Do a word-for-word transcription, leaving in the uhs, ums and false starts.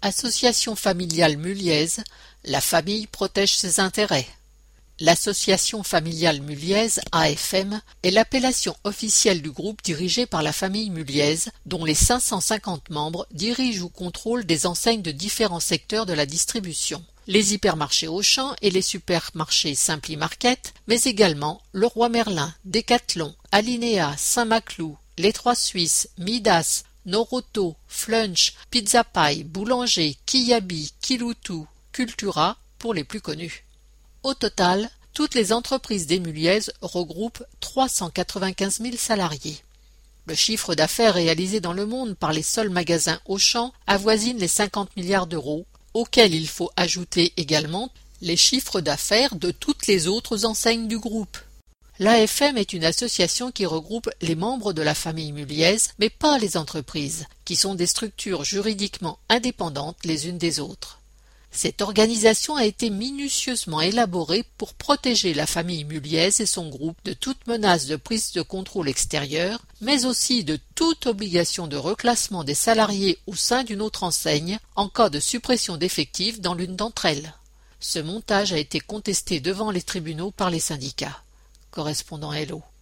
Association familiale mulliez, la famille protège ses intérêts. L'Association familiale mulliez, A F M, est l'appellation officielle du groupe dirigé par la famille Mulliez, dont les cinq cent cinquante membres dirigent ou contrôlent des enseignes de différents secteurs de la distribution. Les hypermarchés Auchan et les supermarchés Simply Market, mais également Leroy Merlin, Decathlon, Alinéa, Saint-Maclou, Les Trois Suisses, Midas, Noroto, Flunch, Pizza Pie, Boulanger, Kiabi, Kiloutou, Cultura pour les plus connus. Au total, toutes les entreprises des Mulliez regroupent trois cent quatre-vingt-quinze mille salariés. Le chiffre d'affaires réalisé dans le monde par les seuls magasins Auchan avoisine les cinquante milliards d'euros, auxquels il faut ajouter également les chiffres d'affaires de toutes les autres enseignes du groupe. L'A F M est une association qui regroupe les membres de la famille Mulliez, mais pas les entreprises, qui sont des structures juridiquement indépendantes les unes des autres. Cette organisation a été minutieusement élaborée pour protéger la famille Mulliez et son groupe de toute menace de prise de contrôle extérieure, mais aussi de toute obligation de reclassement des salariés au sein d'une autre enseigne en cas de suppression d'effectifs dans l'une d'entre elles. Ce montage a été contesté devant les tribunaux par les syndicats. Correspondant Hello.